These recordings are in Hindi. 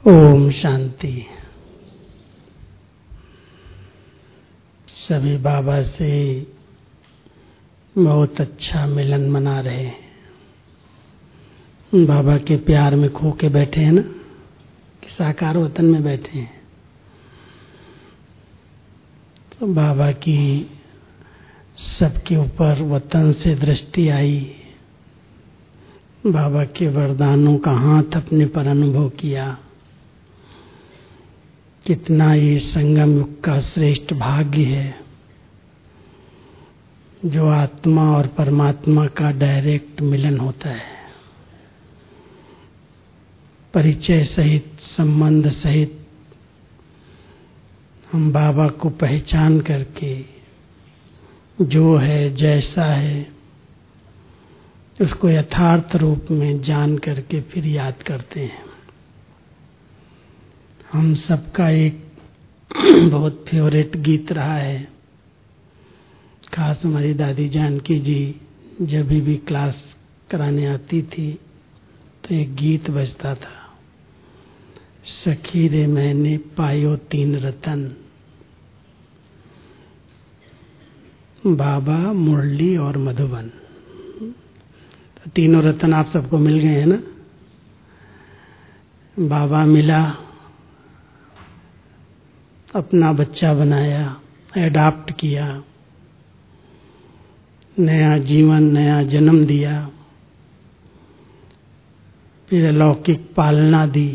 ओम शांति। सभी बाबा से बहुत अच्छा मिलन मना रहे हैं। बाबा के प्यार में खो के बैठे हैं ना, कि साकार वतन में बैठे हैं। तो बाबा की सबके ऊपर वतन से दृष्टि आई। बाबा के वरदानों का हाथ अपने पर अनुभव किया। कितना ये संगम युग का श्रेष्ठ भाग्य है, जो आत्मा और परमात्मा का डायरेक्ट मिलन होता है। परिचय सहित, संबंध सहित हम बाबा को पहचान करके जो है, जैसा है, उसको यथार्थ रूप में जान करके फिर याद करते हैं। हम सबका एक बहुत फेवरेट गीत रहा है। खास हमारी दादी जानकी जी जब भी क्लास कराने आती थी तो एक गीत बजता था, सखी रे मैंने पायो तीन रतन, बाबा, मुरली और मधुबन। तो तीनों रतन आप सबको मिल गए हैं ना। बाबा मिला, अपना बच्चा बनाया, एडाप्ट किया, नया जीवन, नया जन्म दिया, फिर अलौकिक पालना दी।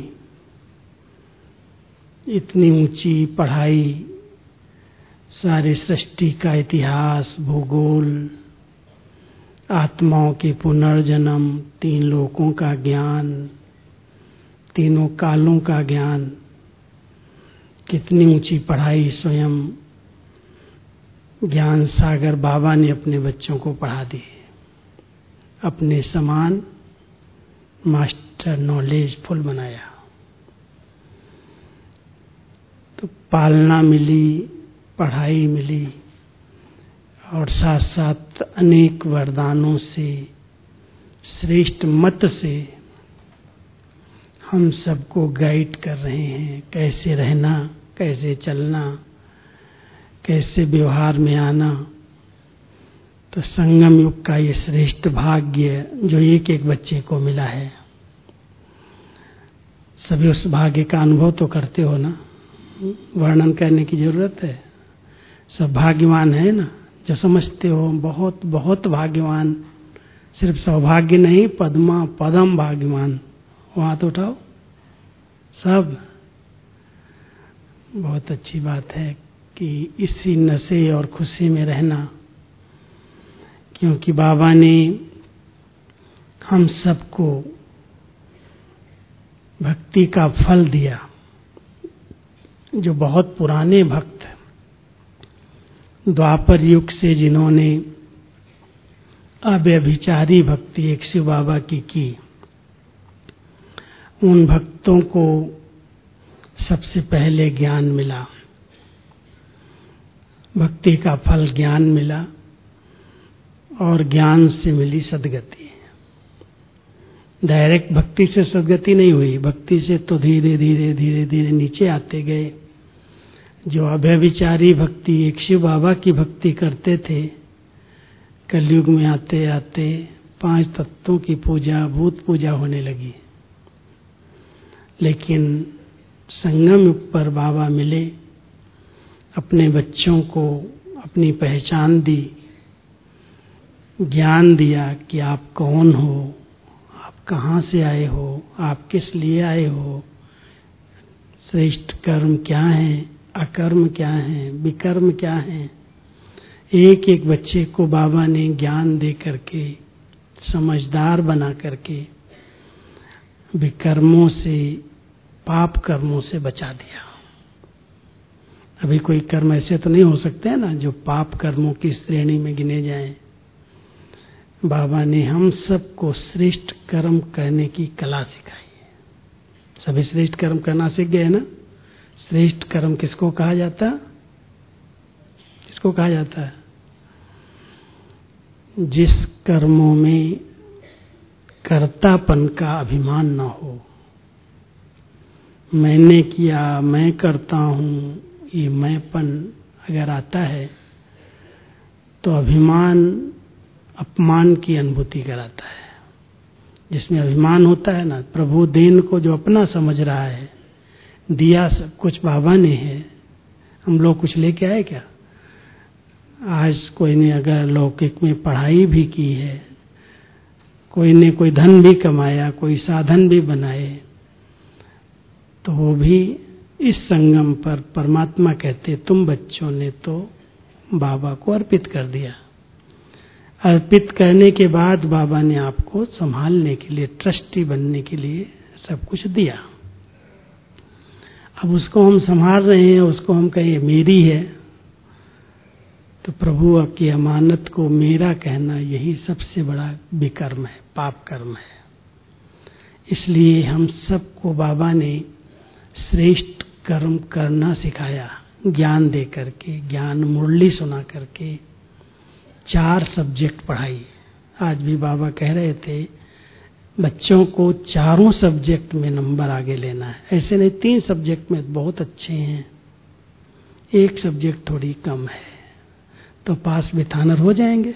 इतनी ऊंची पढ़ाई, सारी सृष्टि का इतिहास, भूगोल, आत्माओं के पुनर्जन्म, तीन लोकों का ज्ञान, तीनों कालों का ज्ञान, कितनी ऊंची पढ़ाई स्वयं ज्ञान सागर बाबा ने अपने बच्चों को पढ़ा दी। अपने समान मास्टर नॉलेज फुल बनाया। तो पालना मिली, पढ़ाई मिली और साथ साथ अनेक वरदानों से, श्रेष्ठ मत से हम सबको गाइड कर रहे हैं। कैसे रहना, कैसे चलना, कैसे व्यवहार में आना। तो संगम युग का ये श्रेष्ठ भाग्य जो एक एक बच्चे को मिला है, सभी उस भाग्य का अनुभव तो करते हो ना। वर्णन करने की जरूरत है। सब भाग्यवान है ना, जो समझते हो बहुत बहुत भाग्यवान। सिर्फ सौभाग्य नहीं, पद्मा पदम भाग्यवान। वहां तो उठाओ सब। बहुत अच्छी बात है कि इसी नशे और खुशी में रहना, क्योंकि बाबा ने हम सबको भक्ति का फल दिया। जो बहुत पुराने भक्त, द्वापर युग से जिन्होंने अव्यभिचारी भक्ति एक शिव बाबा की, उन भक्तों को सबसे पहले ज्ञान मिला। भक्ति का फल ज्ञान मिला और ज्ञान से मिली सद्गति। डायरेक्ट भक्ति से सद्गति नहीं हुई। भक्ति से तो धीरे धीरे धीरे धीरे नीचे आते गए। जो अव्यभिचारी भक्ति, एक शिव बाबा की भक्ति करते थे, कलयुग में आते आते 5 तत्वों की पूजा, भूत पूजा होने लगी। लेकिन संगम युग पर बाबा मिले, अपने बच्चों को अपनी पहचान दी, ज्ञान दिया कि आप कौन हो, आप कहाँ से आए हो, आप किस लिए आए हो, श्रेष्ठ कर्म क्या है, अकर्म क्या है, विकर्म क्या है। एक एक बच्चे को बाबा ने ज्ञान दे करके, समझदार बना करके विकर्मों से, पाप कर्मों से बचा दिया। अभी कोई कर्म ऐसे तो नहीं हो सकते हैं ना जो पाप कर्मों की श्रेणी में गिने जाएं। बाबा ने हम सबको श्रेष्ठ कर्म करने की कला सिखाई है। सभी श्रेष्ठ कर्म करना सीख गए ना। श्रेष्ठ कर्म किसको कहा जाता, किसको कहा जाता है? जिस कर्मों में कर्तापन का अभिमान न हो, मैंने किया, मैं करता हूँ, ये मैंपन अगर आता है तो अभिमान अपमान की अनुभूति कराता है। जिसमें अभिमान होता है ना, प्रभु देन को जो अपना समझ रहा है, दिया सब कुछ बाबा ने है, हम लोग कुछ लेके आए क्या? आज कोई ने अगर लौकिक में पढ़ाई भी की है, कोई ने कोई धन भी कमाया, कोई साधन भी बनाए, तो वो भी इस संगम पर परमात्मा कहते तुम बच्चों ने तो बाबा को अर्पित कर दिया। अर्पित करने के बाद बाबा ने आपको संभालने के लिए, ट्रस्टी बनने के लिए सब कुछ दिया। अब उसको हम संभाल रहे हैं, उसको हम कहें मेरी है, तो प्रभु की अमानत को मेरा कहना यही सबसे बड़ा विकर्म है, पाप कर्म है। इसलिए हम सबको बाबा ने श्रेष्ठ कर्म करना सिखाया, ज्ञान दे करके, ज्ञान मुरली सुना करके 4 सब्जेक्ट पढ़ाई। आज भी बाबा कह रहे थे बच्चों को चारों सब्जेक्ट में नंबर आगे लेना है। ऐसे नहीं 3 सब्जेक्ट में बहुत अच्छे हैं, 1 सब्जेक्ट थोड़ी कम है, तो पास बिठानर हो जाएंगे।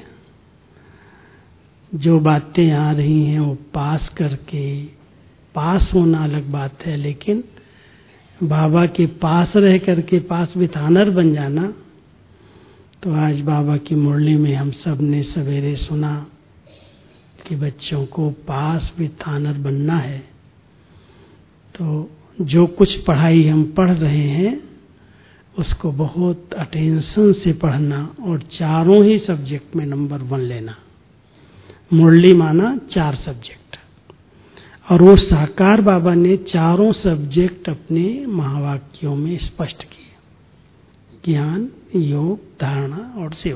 जो बातें आ रही हैं वो पास करके, पास होना अलग बात है, लेकिन बाबा के पास रह करके पास बिठानर बन जाना। तो आज बाबा की मुरली में हम सब ने सवेरे सुना कि बच्चों को पास बिठानर बनना है। तो जो कुछ पढ़ाई हम पढ़ रहे हैं उसको बहुत अटेंशन से पढ़ना और चारों ही सब्जेक्ट में नंबर 1 लेना। मुरली माना 4 सब्जेक्ट, और वो साकार बाबा ने चारों सब्जेक्ट अपने महावाक्यों में स्पष्ट किए, ज्ञान, योग, धारणा और सेवा।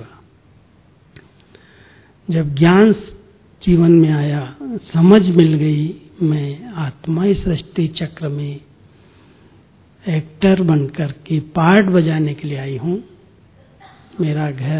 जब ज्ञान जीवन में आया, समझ मिल गई, मैं आत्मा इस सृष्टि चक्र में एक्टर बनकर के पार्ट बजाने के लिए आई हूँ। मेरा घर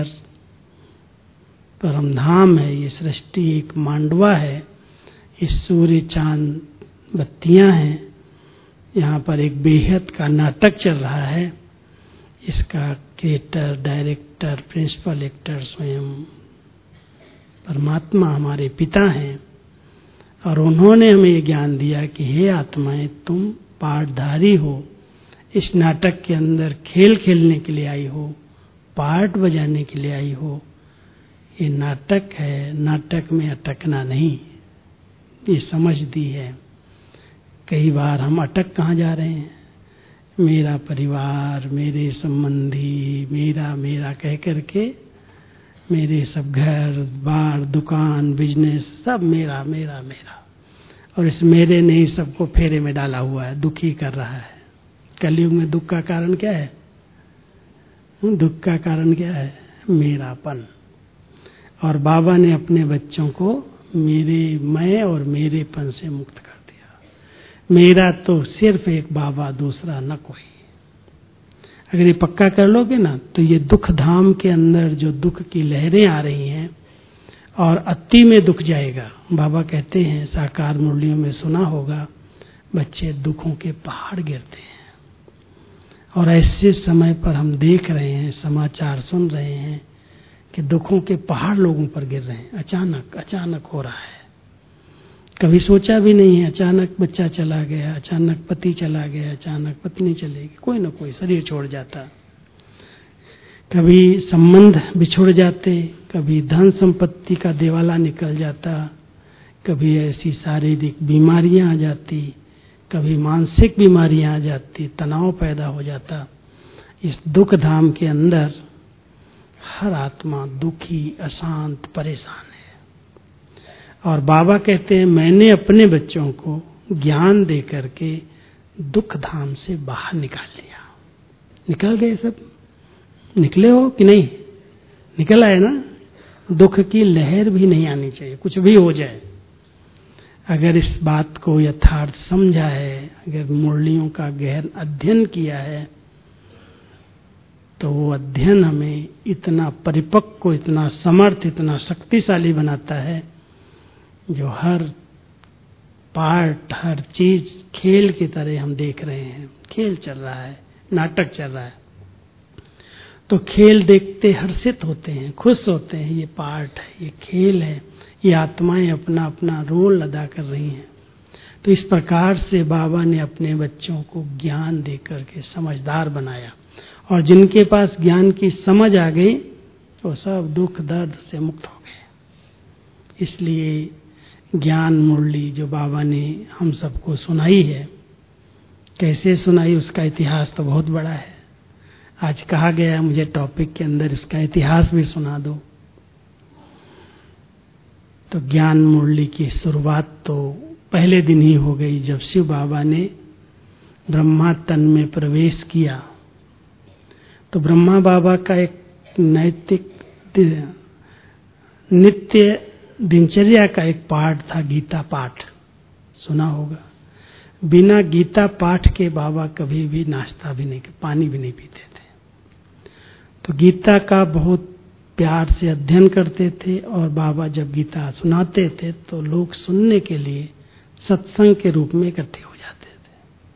परमधाम है, ये सृष्टि एक मांडवा है, इस सूर्य चांद बत्तियां हैं, यहाँ पर एक बेहद का नाटक चल रहा है। इसका क्रिएटर, डायरेक्टर, प्रिंसिपल एक्टर स्वयं परमात्मा हमारे पिता हैं, और उन्होंने हमें ये ज्ञान दिया कि हे आत्माएं, तुम पार्टधारी हो, इस नाटक के अंदर खेल खेलने के लिए आई हो, पार्ट बजाने के लिए आई हो। ये नाटक है, नाटक में अटकना नहीं, ये समझ दी है। कई बार हम अटक कहाँ जा रहे हैं? मेरा परिवार, मेरे संबंधी, मेरा मेरा कह करके मेरे सब घर बार, दुकान, बिजनेस सब मेरा मेरा मेरा, और इस मेरे ने ही सबको फेरे में डाला हुआ है, दुखी कर रहा है। कलयुग में दुख का कारण क्या है? दुख का कारण क्या है? मेरापन। और बाबा ने अपने बच्चों को मेरे, मैं और मेरेपन से मुक्त कर दिया। मेरा तो सिर्फ एक बाबा, दूसरा न कोई। अगर ये पक्का कर लोगे ना, तो ये दुख धाम के अंदर जो दुख की लहरें आ रही हैं और अति में दुख जाएगा। बाबा कहते हैं, साकार मुरलियों में सुना होगा, बच्चे दुखों के पहाड़ गिरते हैं। और ऐसे समय पर हम देख रहे हैं, समाचार सुन रहे हैं कि दुखों के पहाड़ लोगों पर गिर रहे हैं। अचानक अचानक हो रहा है, कभी सोचा भी नहीं है। अचानक बच्चा चला गया, अचानक पति चला गया, अचानक पत्नी चलेगी, कोई ना कोई शरीर छोड़ जाता। कभी संबंध बिछुड़ जाते, कभी धन संपत्ति का देवाला निकल जाता, कभी ऐसी शारीरिक बीमारियां आ जाती, कभी मानसिक बीमारियां आ जाती, तनाव पैदा हो जाता। इस दुख धाम के अंदर हर आत्मा दुखी, अशांत, परेशान है। और बाबा कहते हैं, मैंने अपने बच्चों को ज्ञान दे करके दुख धाम से बाहर निकाल लिया। निकल गए सब? निकले हो कि नहीं? निकल आए ना? दुख की लहर भी नहीं आनी चाहिए, कुछ भी हो जाए। अगर इस बात को यथार्थ समझा है, अगर मुरलियों का गहन अध्ययन किया है, तो वो अध्ययन हमें इतना परिपक्व, इतना समर्थ, इतना शक्तिशाली बनाता है, जो हर पार्ट, हर चीज खेल की तरह हम देख रहे हैं। खेल चल रहा है, नाटक चल रहा है, तो खेल देखते हर्षित होते हैं, खुश होते हैं। ये पार्ट है, ये खेल है, ये आत्माएं अपना अपना रोल अदा कर रही हैं। तो इस प्रकार से बाबा ने अपने बच्चों को ज्ञान देकर के समझदार बनाया, और जिनके पास ज्ञान की समझ आ गई वो सब दुख दर्द से मुक्त हो गए। इसलिए ज्ञान मुरली जो बाबा ने हम सबको सुनाई है, कैसे सुनाई उसका इतिहास तो बहुत बड़ा है। आज कहा गया मुझे टॉपिक के अंदर इसका इतिहास भी सुना दो। तो ज्ञान मुरली की शुरुआत तो पहले दिन ही हो गई जब शिव बाबा ने ब्रह्मा तन में प्रवेश किया। तो ब्रह्मा बाबा का एक नैतिक नित्य दिनचर्या का एक पाठ था गीता पाठ, सुना होगा। बिना गीता पाठ के बाबा कभी भी नाश्ता भी नहीं, पानी भी नहीं पीते थे। तो गीता का बहुत प्यार से अध्ययन करते थे, और बाबा जब गीता सुनाते थे तो लोग सुनने के लिए सत्संग के रूप में इकट्ठे हो जाते थे।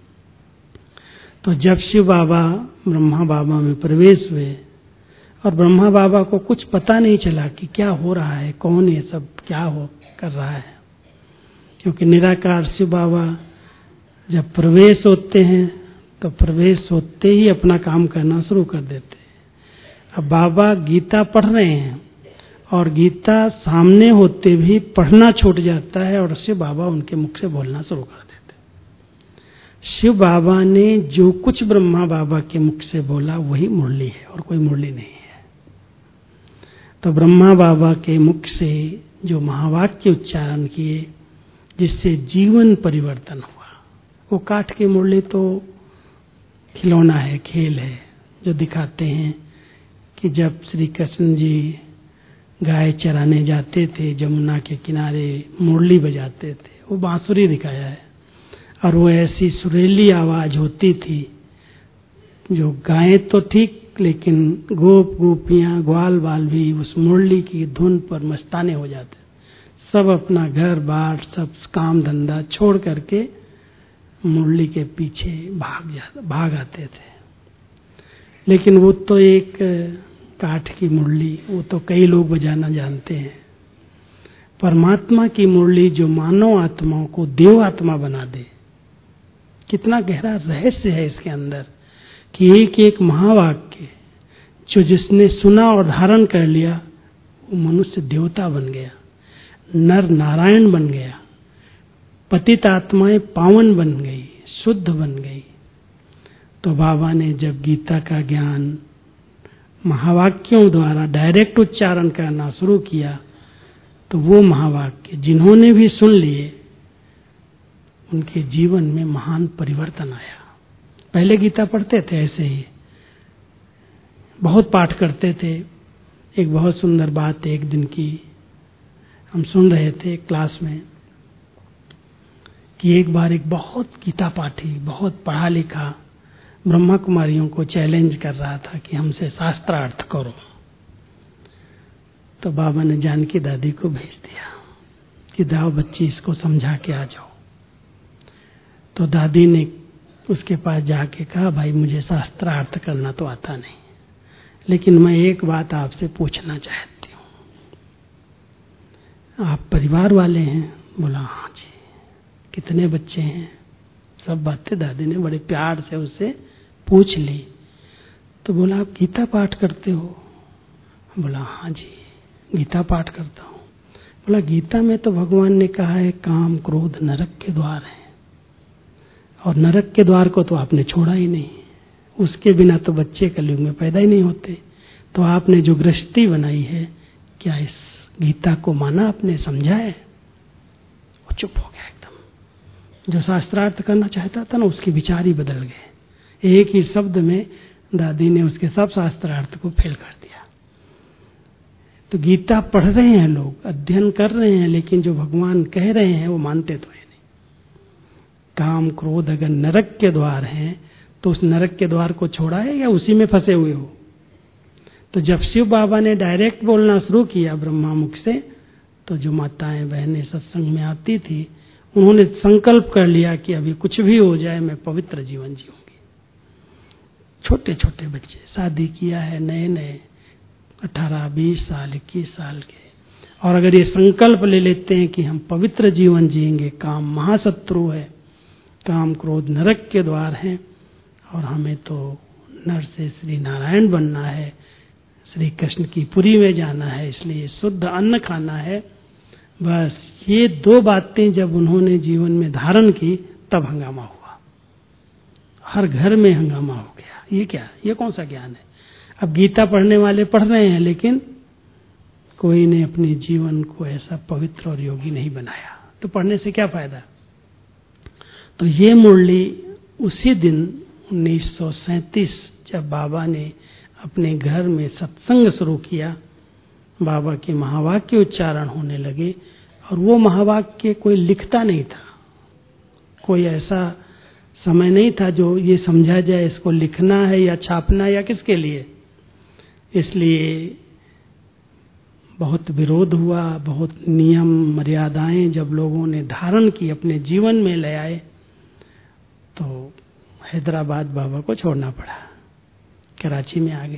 तो जब शिव बाबा ब्रह्मा बाबा में प्रवेश हुए, और ब्रह्मा बाबा को कुछ पता नहीं चला कि क्या हो रहा है, कौन ये सब क्या हो कर रहा है, क्योंकि निराकार शिव बाबा जब प्रवेश होते हैं तो प्रवेश होते ही अपना काम करना शुरू कर देते हैं। अब बाबा गीता पढ़ रहे हैं और गीता सामने होते भी पढ़ना छूट जाता है, और शिव बाबा उनके मुख से बोलना शुरू कर देते हैं। शिव बाबा ने जो कुछ ब्रह्मा बाबा के मुख से बोला वही मुरली है, और कोई मुरली नहीं है। तो ब्रह्मा बाबा के मुख से जो महावाक्य उच्चारण किए जिससे जीवन परिवर्तन हुआ, वो काठ की मुरली तो खिलौना है, खेल है, जो दिखाते हैं कि जब श्री कृष्ण जी गाय चराने जाते थे जमुना के किनारे मुरली बजाते थे, वो बांसुरी दिखाया है। और वो ऐसी सुरीली आवाज होती थी, जो गायें तो ठीक, लेकिन गोप गोपियां ग्वाल बाल भी उस मुरली की धुन पर मस्ताने हो जाते। सब अपना घर बार सब काम धंधा छोड़ करके मुरली के पीछे भाग आते थे। लेकिन वो तो एक काठ की मुरली, वो तो कई लोग बजाना जानते हैं। परमात्मा की मुरली जो मानव आत्माओं को देव आत्मा बना दे, कितना गहरा रहस्य है इसके अंदर, कि एक एक महावाक्य जो जिसने सुना और धारण कर लिया वो मनुष्य देवता बन गया, नर नारायण बन गया, पतित आत्माएं पावन बन गई, शुद्ध बन गई। तो बाबा ने जब गीता का ज्ञान महावाक्यों द्वारा डायरेक्ट उच्चारण करना शुरू किया, तो वो महावाक्य जिन्होंने भी सुन लिए उनके जीवन में महान परिवर्तन आया। पहले गीता पढ़ते थे ऐसे ही, बहुत पाठ करते थे। एक बहुत सुंदर बात एक दिन की हम सुन रहे थे क्लास में, कि एक बार एक बहुत गीता पाठी, बहुत पढ़ा लिखा ब्रह्मा कुमारियों को चैलेंज कर रहा था कि हमसे शास्त्रार्थ करो। तो बाबा ने जानकी दादी को भेज दिया कि दाओ बच्ची इसको समझा के आ जाओ। तो दादी ने उसके पास जाके कहा, भाई मुझे शास्त्रार्थ करना तो आता नहीं, लेकिन मैं एक बात आपसे पूछना चाहती हूँ, आप परिवार वाले हैं? बोला हाँ जी। कितने बच्चे हैं? सब बातें दादी ने बड़े प्यार से उससे पूछ ली। तो बोला आप गीता पाठ करते हो? बोला हाँ जी गीता पाठ करता हूँ। बोला गीता में तो भगवान ने कहा है काम क्रोध नरक के द्वार हैं, और नरक के द्वार को तो आपने छोड़ा ही नहीं, उसके बिना तो बच्चे कलयुग में पैदा ही नहीं होते। तो आपने जो गृहस्थी बनाई है, क्या इस गीता को माना आपने, समझा है? वो चुप हो गया एकदम। जो शास्त्रार्थ करना चाहता था ना, उसके विचार ही बदल गए। एक ही शब्द में दादी ने उसके सब शास्त्रार्थ को फेल कर दिया। तो गीता पढ़ रहे हैं लोग, अध्ययन कर रहे हैं, लेकिन जो भगवान कह रहे हैं वो मानते तो है नहीं। काम क्रोध अगर नरक के द्वार हैं तो उस नरक के द्वार को छोड़ा है या उसी में फंसे हुए हो? तो जब शिव बाबा ने डायरेक्ट बोलना शुरू किया ब्रह्मा मुख से, तो जो माताएं बहनें सत्संग में आती थी उन्होंने संकल्प कर लिया कि अभी कुछ भी हो जाए मैं पवित्र जीवन जीऊंगी। छोटे छोटे बच्चे, शादी किया है नए नए, 18, 20 साल, 21 साल के, और अगर ये संकल्प ले लेते हैं कि हम पवित्र जीवन जिएंगे, काम महाशत्रु है, काम क्रोध नरक के द्वार हैं, और हमें तो नर से श्री नारायण बनना है, श्री कृष्ण की पुरी में जाना है, इसलिए शुद्ध अन्न खाना है। बस ये 2 बातें जब उन्होंने जीवन में धारण की, तब हंगामा हुआ, हर घर में हंगामा हो गया। ये क्या, ये कौन सा ज्ञान है? अब गीता पढ़ने वाले पढ़ रहे हैं, लेकिन कोई ने अपने जीवन को ऐसा पवित्र और योगी नहीं बनाया, तो पढ़ने से क्या फायदा? तो ये मुरली उसी दिन 1937 जब बाबा ने अपने घर में सत्संग शुरू किया, बाबा के महावाक्य उच्चारण होने लगे, और वो महावाक्य कोई लिखता नहीं था, कोई ऐसा समय नहीं था जो ये समझा जाए इसको लिखना है या छापना या किसके लिए। इसलिए बहुत विरोध हुआ, बहुत नियम मर्यादाएं जब लोगों ने धारण की, अपने जीवन में ले आए, तो हैदराबाद बाबा को छोड़ना पड़ा, कराची में आ गए।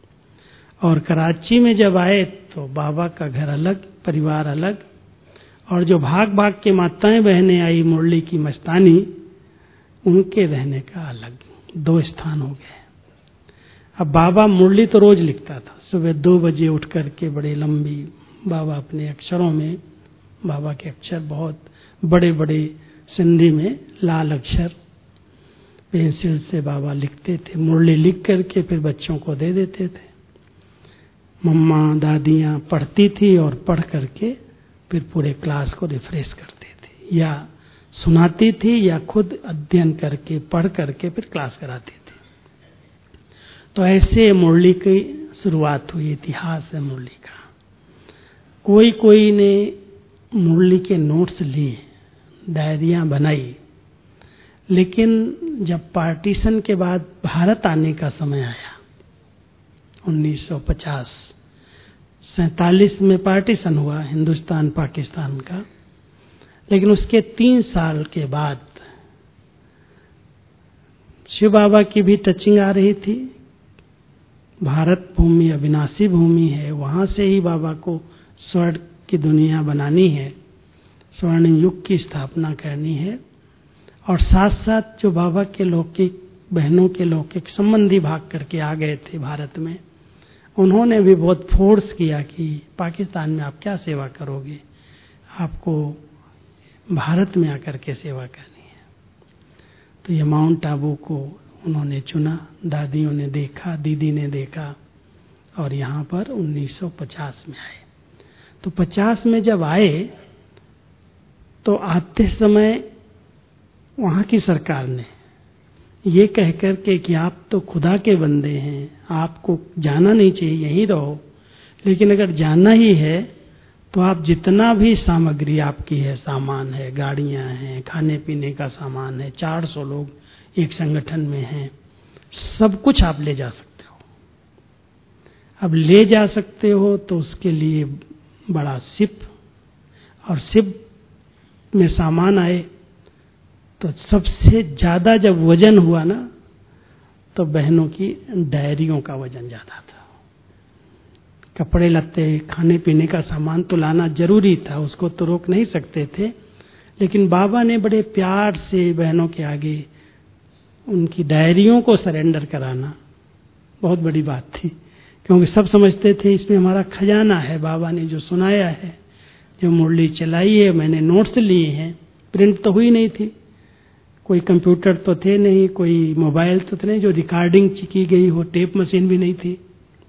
और कराची में जब आए तो बाबा का घर अलग, परिवार अलग, और जो भाग भाग के माताएं बहनें आई मुरली की मस्तानी, उनके रहने का अलग 2 स्थान हो गए। अब बाबा मुरली तो रोज लिखता था, सुबह 2 बजे उठ करके बड़े लंबी, बाबा अपने अक्षरों में, बाबा के अक्षर बहुत बड़े बड़े सिंधी में लाल अक्षर, पेंसिल से बाबा लिखते थे, मुरली लिख करके फिर बच्चों को दे देते थे। मम्मा दादियाँ पढ़ती थी और पढ़ करके फिर पूरे क्लास को रिफ्रेश करते थे, या सुनाती थी या खुद अध्ययन करके पढ़ करके फिर क्लास कराती थी। तो ऐसे मुरली की शुरुआत हुई, इतिहास है मुरली का। कोई कोई ने मुरली के नोट्स लिए, डायरियां बनाई, लेकिन जब पार्टीशन के बाद भारत आने का समय आया 1950, 47 में पार्टीशन हुआ हिंदुस्तान पाकिस्तान का, लेकिन उसके 3 साल के बाद शिव बाबा की भी टचिंग आ रही थी। भारत भूमि अविनाशी भूमि है, वहां से ही बाबा को स्वर्ण की दुनिया बनानी है, स्वर्णिम युग की स्थापना करनी है। और साथ साथ जो बाबा के लौकिक, बहनों के लौकिक संबंधी भाग करके आ गए थे भारत में, उन्होंने भी बहुत फोर्स किया कि पाकिस्तान में आप क्या सेवा करोगे, आपको भारत में आकर के सेवा करनी है। तो ये माउंट आबू को उन्होंने चुना, दादियों ने देखा, दीदी ने देखा, और यहाँ पर 1950 में आए। तो 50 में जब आए तो आते समय वहाँ की सरकार ने ये कहकर के कि आप तो खुदा के बंदे हैं, आपको जाना नहीं चाहिए, यहीं रहो, लेकिन अगर जाना ही है तो आप जितना भी सामग्री आपकी है, सामान है, गाड़ियां हैं, खाने पीने का सामान है, 400 लोग एक संगठन में हैं, सब कुछ आप ले जा सकते हो। अब ले जा सकते हो तो उसके लिए बड़ा शिप, और शिप में सामान आए तो सबसे ज्यादा जब वजन हुआ ना, तो बहनों की डायरियों का वजन ज्यादा था। कपड़े लत्ते, खाने पीने का सामान तो लाना जरूरी था, उसको तो रोक नहीं सकते थे, लेकिन बाबा ने बड़े प्यार से बहनों के आगे उनकी डायरियों को सरेंडर कराना बहुत बड़ी बात थी, क्योंकि सब समझते थे इसमें हमारा खजाना है, बाबा ने जो सुनाया है, जो मुरली चलाई है, मैंने नोट्स लिए हैं। प्रिंट तो हुई नहीं थी, कोई कंप्यूटर तो थे नहीं, कोई मोबाइल तो थे नहीं जो रिकॉर्डिंग की गई हो, टेप मशीन भी नहीं थी।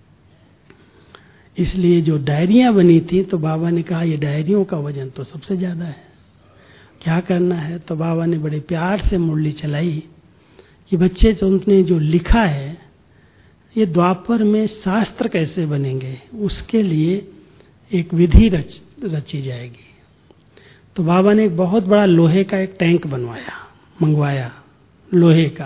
इसलिए जो डायरियां बनी थी, तो बाबा ने कहा ये डायरियों का वजन तो सबसे ज्यादा है, क्या करना है। तो बाबा ने बड़े प्यार से मुरली चलाई कि बच्चे तुमने जो लिखा है, ये द्वापर में शास्त्र कैसे बनेंगे, उसके लिए एक विधि रची जाएगी। तो बाबा ने एक बहुत बड़ा लोहे का एक टैंक मंगवाया लोहे का,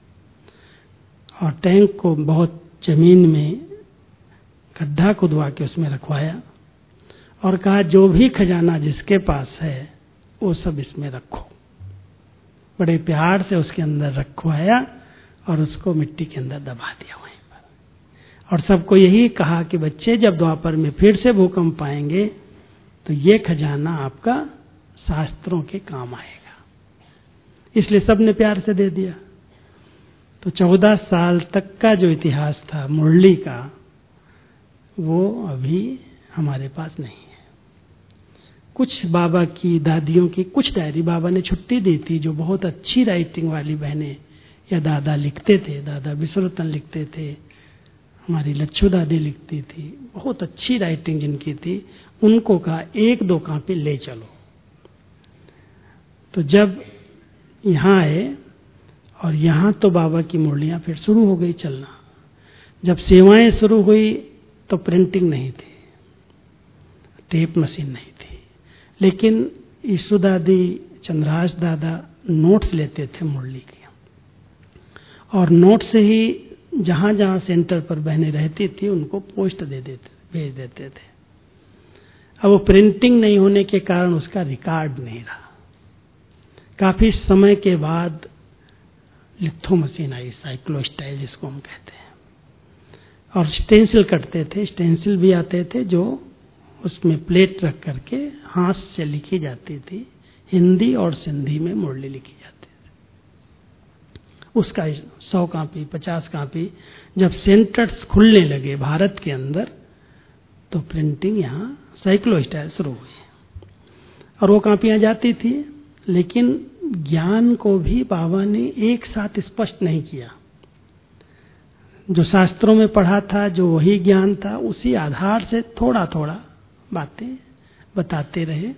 और टैंक को बहुत जमीन में गड्ढा खुदवा के उसमें रखवाया, और कहा जो भी खजाना जिसके पास है वो सब इसमें रखो। बड़े प्यार से उसके अंदर रखवाया और उसको मिट्टी के अंदर दबा दिया वहीं पर। और सबको यही कहा कि बच्चे जब द्वापर में फिर से भूकंप आएंगे तो ये खजाना आपका शास्त्रों के काम आएगा। इसलिए सबने प्यार से दे दिया। तो 14 साल तक का जो इतिहास था मुरली का, वो अभी हमारे पास नहीं है। कुछ बाबा की दादियों की कुछ डायरी बाबा ने छुट्टी दी थी, जो बहुत अच्छी राइटिंग वाली बहनें या दादा लिखते थे। दादा विश्वरतन लिखते थे, हमारी लच्छू दादी लिखती थी, बहुत अच्छी राइटिंग जिनकी थी, उनको कहा 1-2 कॉपी ले चलो। तो जब यहाँ आए और यहाँ तो बाबा की मुरलियाँ फिर शुरू हो गई चलना। जब सेवाएं शुरू हुई तो प्रिंटिंग नहीं थी, टेप मशीन नहीं थी, लेकिन ईशु दादी, चंद्रहास दादा नोट्स लेते थे मुरली के, और नोट से ही जहाँ जहाँ सेंटर पर बहनें रहती थी उनको पोस्ट भेज देते थे। अब वो प्रिंटिंग नहीं होने के कारण उसका रिकॉर्ड नहीं रहा। काफी समय के बाद लिथो मशीन आई, साइक्लोस्टाइल जिसको हम कहते हैं, और स्टेंसिल कटते थे। स्टेंसिल भी आते थे जो उसमें प्लेट रख करके हाथ से लिखी जाती थी। हिंदी और सिंधी में मुरली लिखी जाती थी। उसका 100 कॉपी 50 कॉपी जब सेंटर्स खुलने लगे भारत के अंदर, तो प्रिंटिंग यहाँ साइक्लोस्टाइल शुरू हुई और वो कॉपियाँ जाती थी। लेकिन ज्ञान को भी बाबा ने एक साथ स्पष्ट नहीं किया। जो शास्त्रों में पढ़ा था, जो वही ज्ञान था, उसी आधार से थोड़ा थोड़ा बातें बताते रहे।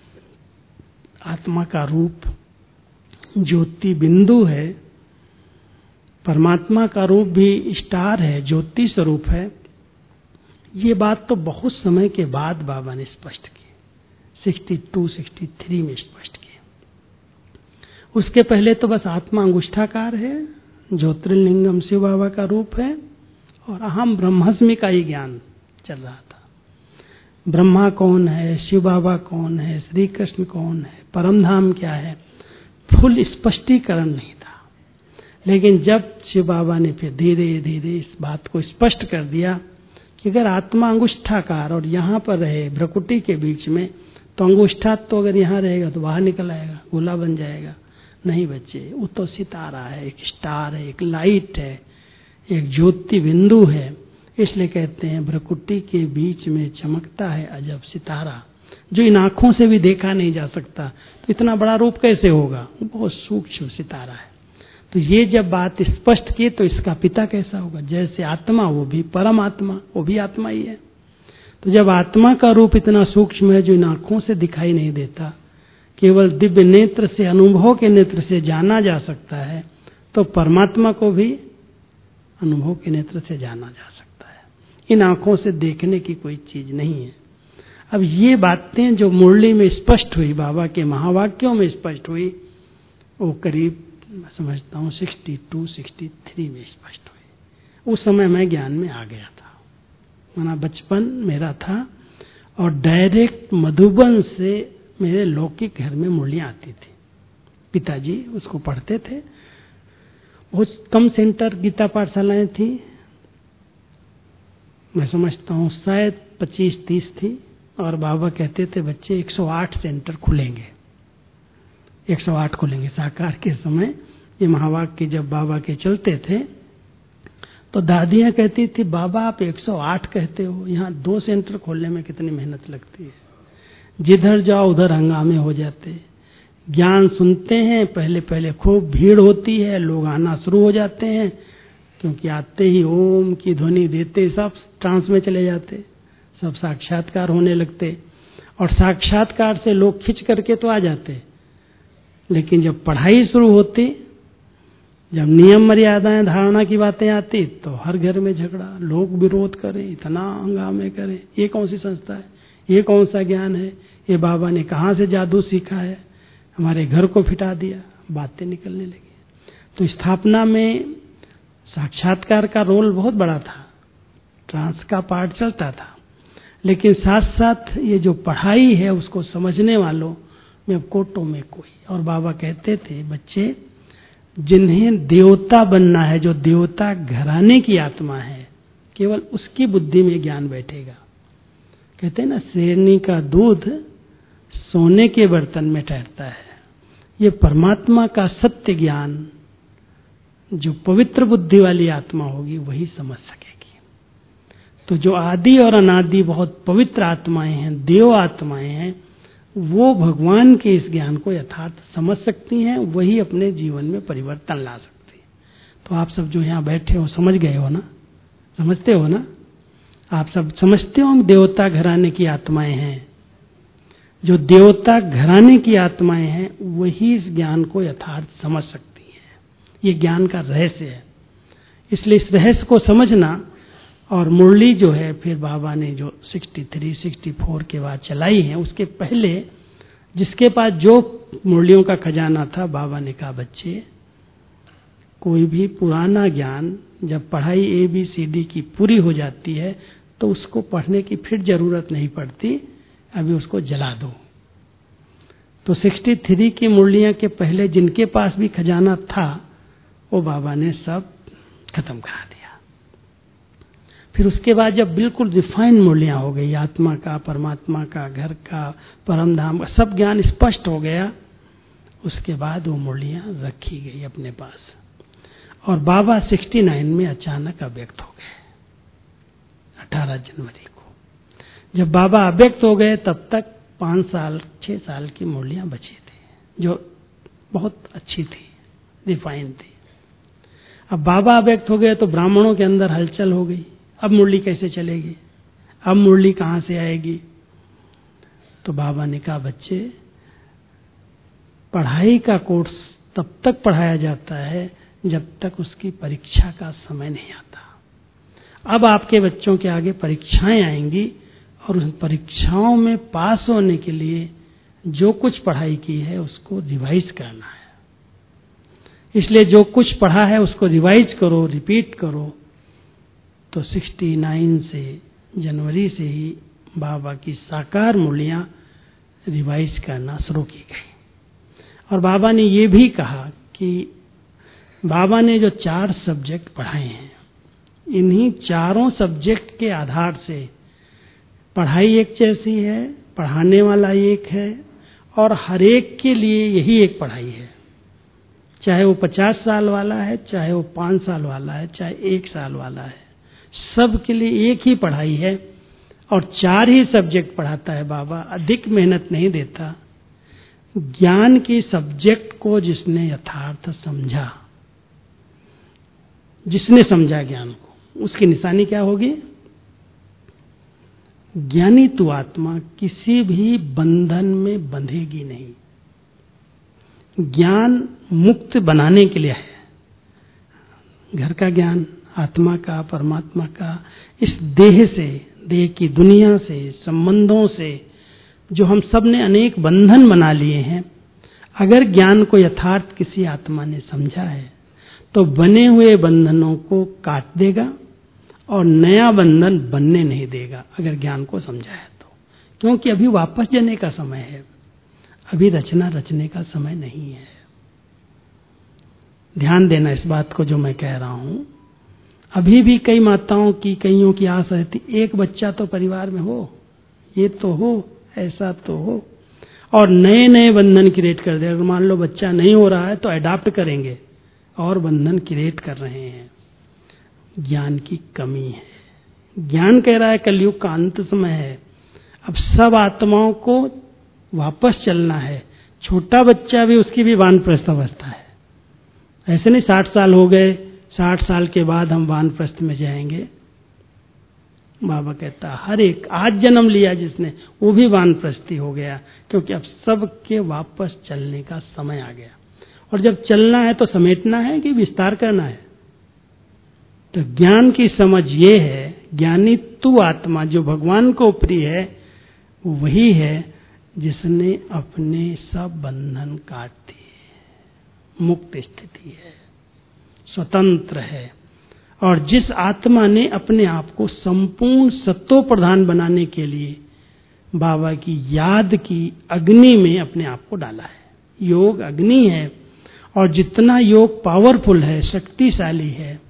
आत्मा का रूप ज्योति बिंदु है, परमात्मा का रूप भी स्टार है, ज्योति स्वरूप है। ये बात तो बहुत समय के बाद बाबा ने स्पष्ट की, 62-63 में स्पष्ट की। उसके पहले तो बस आत्मा अंगुष्ठाकार है, ज्योतिर्लिंगम शिव बाबा का रूप है, और अहम ब्रह्मास्मि का ही ज्ञान चल रहा था। ब्रह्मा कौन है, शिव बाबा कौन है, श्री कृष्ण कौन है, परमधाम क्या है, फुल स्पष्टीकरण नहीं था। लेकिन जब शिव बाबा ने फिर धीरे धीरे इस बात को स्पष्ट कर दिया कि अगर आत्मा अंगुष्ठाकार और यहाँ पर रहे भ्रकुटी के बीच में, तो अंगुष्ठा तो अगर यहाँ रहेगा तो बाहर निकल आएगा, गोला बन जाएगा। नहीं बच्चे, वो तो सितारा है, एक स्टार है, एक लाइट है, एक ज्योति बिंदु है। इसलिए कहते हैं भ्रकुटी के बीच में चमकता है अजब सितारा, जो इन आंखों से भी देखा नहीं जा सकता। तो इतना बड़ा रूप कैसे होगा, वो बहुत सूक्ष्म सितारा है। तो ये जब बात स्पष्ट की तो इसका पिता कैसा होगा, जैसे आत्मा वो भी परमात्मा, वो भी आत्मा ही है। तो जब आत्मा का रूप इतना सूक्ष्म है जो इन आंखों से दिखाई नहीं देता, केवल दिव्य नेत्र से, अनुभव के नेत्र से जाना जा सकता है, तो परमात्मा को भी अनुभव के नेत्र से जाना जा सकता है। इन आंखों से देखने की कोई चीज नहीं है। अब ये बातें जो मुरली में स्पष्ट हुई, बाबा के महावाक्यों में स्पष्ट हुई, वो करीब मैं समझता हूँ 62-63 में स्पष्ट हुई। उस समय मैं ज्ञान में आ गया था, माना बचपन मेरा था, और डायरेक्ट मधुबन से मेरे लौकिक घर में मुरलियाँ आती थी। पिताजी उसको पढ़ते थे। बहुत कम सेंटर गीता पाठशालाएं थी, मैं समझता हूँ शायद 25-30 थी, और बाबा कहते थे बच्चे 108 सेंटर खुलेंगे, 108 खुलेंगे। साकार के समय ये महावाक्य जब बाबा के चलते थे, तो दादियाँ कहती थी बाबा आप 108 कहते हो, यहाँ 2 सेंटर खोलने में कितनी मेहनत लगती है। जिधर जाओ उधर हंगामे हो जाते। ज्ञान सुनते हैं, पहले पहले खूब भीड़ होती है, लोग आना शुरू हो जाते हैं, क्योंकि आते ही ओम की ध्वनि देते सब ट्रांस में चले जाते, सब साक्षात्कार होने लगते, और साक्षात्कार से लोग खिंच करके तो आ जाते। लेकिन जब पढ़ाई शुरू होती, जब नियम मर्यादाएं धारणा की बातें आती, तो हर घर में झगड़ा, लोग विरोध करें, इतना हंगामे करें, ये कौन सी संस्था है, ये कौन सा ज्ञान है, ये बाबा ने कहाँ से जादू सीखा है, हमारे घर को फिटा दिया, बातें निकलने लगी। तो स्थापना में साक्षात्कार का रोल बहुत बड़ा था, ट्रांस का पार्ट चलता था, लेकिन साथ साथ ये जो पढ़ाई है उसको समझने वालों में कोटों में कोई। और बाबा कहते थे बच्चे जिन्हें देवता बनना है, जो देवता घराने की आत्मा है, केवल उसकी बुद्धि में ज्ञान बैठेगा। कहते हैं ना, शेरनी का दूध सोने के बर्तन में ठहरता है। ये परमात्मा का सत्य ज्ञान जो पवित्र बुद्धि वाली आत्मा होगी वही समझ सकेगी। तो जो आदि और अनादि बहुत पवित्र आत्माएं हैं, देव आत्माएं हैं, वो भगवान के इस ज्ञान को यथार्थ समझ सकती हैं, वही अपने जीवन में परिवर्तन ला सकती है। तो आप सब जो यहाँ बैठे हो समझ गए हो ना, समझते हो ना, आप सब समझते हो देवता घराने की आत्माएं हैं। जो देवता घराने की आत्माएं हैं वही इस ज्ञान को यथार्थ समझ सकती हैं। ये ज्ञान का रहस्य है। इसलिए इस रहस्य को समझना, और मुरली जो है फिर बाबा ने जो 63, 64 के बाद चलाई है, उसके पहले जिसके पास जो मुरलियों का खजाना था, बाबा ने कहा बच्चे कोई भी पुराना ज्ञान जब पढ़ाई ABCD की पूरी हो जाती है तो उसको पढ़ने की फिर जरूरत नहीं पड़ती, अभी उसको जला दो। तो 63 की मुरलियां के पहले जिनके पास भी खजाना था वो बाबा ने सब खत्म करा दिया। फिर उसके बाद जब बिल्कुल रिफाइंड मुरलियां हो गई, आत्मा का, परमात्मा का, घर का, परम धाम का सब ज्ञान स्पष्ट हो गया, उसके बाद वो मुरलियां रखी गई अपने पास। और बाबा 69 में अचानक अव्यक्त हो गए, 18 जनवरी को। जब बाबा अव्यक्त हो गए तब तक 5 साल 6 साल की मुरलियां बची थी जो बहुत अच्छी थी, रिफाइंड थी। अब बाबा अव्यक्त हो गए तो ब्राह्मणों के अंदर हलचल हो गई, अब मुरली कैसे चलेगी, अब मुरली कहां से आएगी। तो बाबा ने कहा बच्चे पढ़ाई का कोर्स तब तक पढ़ाया जाता है जब तक उसकी परीक्षा का समय नहीं आता। अब आपके बच्चों के आगे परीक्षाएं आएंगी और उन परीक्षाओं में पास होने के लिए जो कुछ पढ़ाई की है उसको रिवाइज करना है। इसलिए जो कुछ पढ़ा है उसको रिवाइज करो, रिपीट करो। तो 69 से जनवरी से ही बाबा की साकार मुरलियां रिवाइज करना शुरू की गई। और बाबा ने ये भी कहा कि बाबा ने जो 4 सब्जेक्ट पढ़ाए हैं, इन्हीं चारों सब्जेक्ट के आधार से पढ़ाई एक जैसी है, पढ़ाने वाला एक है, और हर एक के लिए यही एक पढ़ाई है। चाहे वो 50 साल वाला है, चाहे वो 5 साल वाला है, चाहे 1 साल वाला है, सब के लिए एक ही पढ़ाई है। और 4 ही सब्जेक्ट पढ़ाता है बाबा, अधिक मेहनत नहीं देता। ज्ञान की सब्जेक्ट को जिसने यथार्थ समझा, जिसने समझा ज्ञान को, उसकी निशानी क्या होगी? ज्ञानी तु आत्मा किसी भी बंधन में बंधेगी नहीं। ज्ञान मुक्त बनाने के लिए है। घर का ज्ञान, आत्मा का, परमात्मा का, इस देह से, देह की दुनिया से, संबंधों से जो हम सब ने अनेक बंधन बना लिए हैं, अगर ज्ञान को यथार्थ किसी आत्मा ने समझा है तो बने हुए बंधनों को काट देगा और नया बंधन बनने नहीं देगा, अगर ज्ञान को समझा है तो। क्योंकि अभी वापस जाने का समय है, अभी रचना रचने का समय नहीं है। ध्यान देना इस बात को जो मैं कह रहा हूं। अभी भी कई माताओं की, कईयों की आस रहती, एक बच्चा तो परिवार में हो, ये तो हो, ऐसा तो हो, और नए नए बंधन क्रिएट कर दे। अगर मान लो बच्चा नहीं हो रहा है तो अडॉप्ट करेंगे और बंधन क्रिएट कर रहे हैं। ज्ञान की कमी है। ज्ञान कह रहा है कलयुग का अंत समय है, अब सब आत्माओं को वापस चलना है। छोटा बच्चा भी, उसकी भी वानप्रस्थ अवस्था है। ऐसे नहीं 60 साल हो गए, 60 साल के बाद हम वानप्रस्थ में जाएंगे। बाबा कहता हर एक आज जन्म लिया जिसने, वो भी वानप्रस्थी हो गया, क्योंकि अब सबके वापस चलने का समय आ गया। और जब चलना है तो समेटना है कि विस्तार करना है। तो ज्ञान की समझ ये है, ज्ञानी तू आत्मा जो भगवान को प्रिय है वही है जिसने अपने सब बंधन काट दिए, मुक्त स्थिति है, स्वतंत्र है। और जिस आत्मा ने अपने आप को संपूर्ण सत्तो प्रधान बनाने के लिए बाबा की याद की अग्नि में अपने आप को डाला है। योग अग्नि है और जितना योग पावरफुल है, शक्तिशाली है,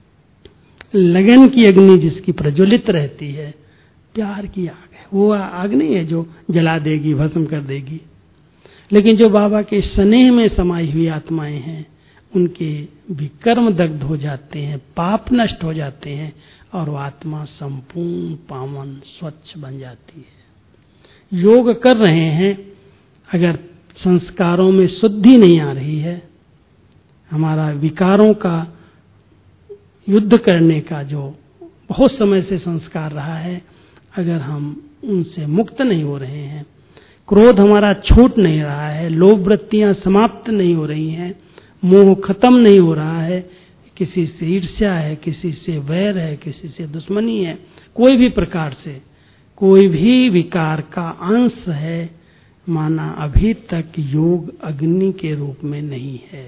लगन की अग्नि जिसकी प्रज्वलित रहती है, प्यार की आग है। वो आग नहीं है जो जला देगी, भस्म कर देगी, लेकिन जो बाबा के स्नेह में समाई हुई आत्माएं हैं, उनके भी कर्म दग्ध हो जाते हैं, पाप नष्ट हो जाते हैं और वो आत्मा संपूर्ण पावन स्वच्छ बन जाती है। योग कर रहे हैं, अगर संस्कारों में शुद्धि नहीं आ रही है, हमारा विकारों का युद्ध करने का जो बहुत समय से संस्कार रहा है, अगर हम उनसे मुक्त नहीं हो रहे हैं, क्रोध हमारा छूट नहीं रहा है, लोभ वृत्तियां समाप्त नहीं हो रही हैं, मोह खत्म नहीं हो रहा है, किसी से ईर्ष्या है, किसी से वैर है, किसी से दुश्मनी है, कोई भी प्रकार से कोई भी विकार का अंश है, माना अभी तक योग अग्नि के रूप में नहीं है।